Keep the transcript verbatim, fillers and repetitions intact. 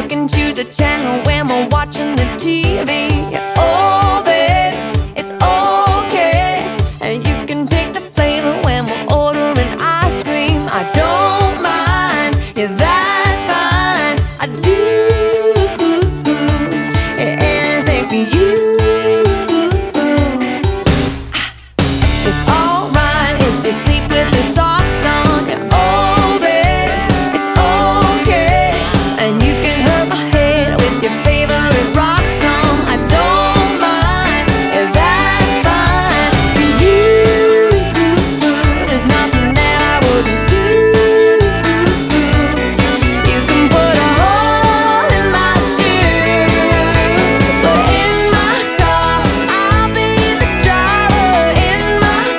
You can choose a channel when we're watching the T V. Oh, babe, it's okay. And you can pick the flavor when we're ordering ice cream. I don't mind, yeah, that's fine. I do anything for you. It's alright if you sleep with the song.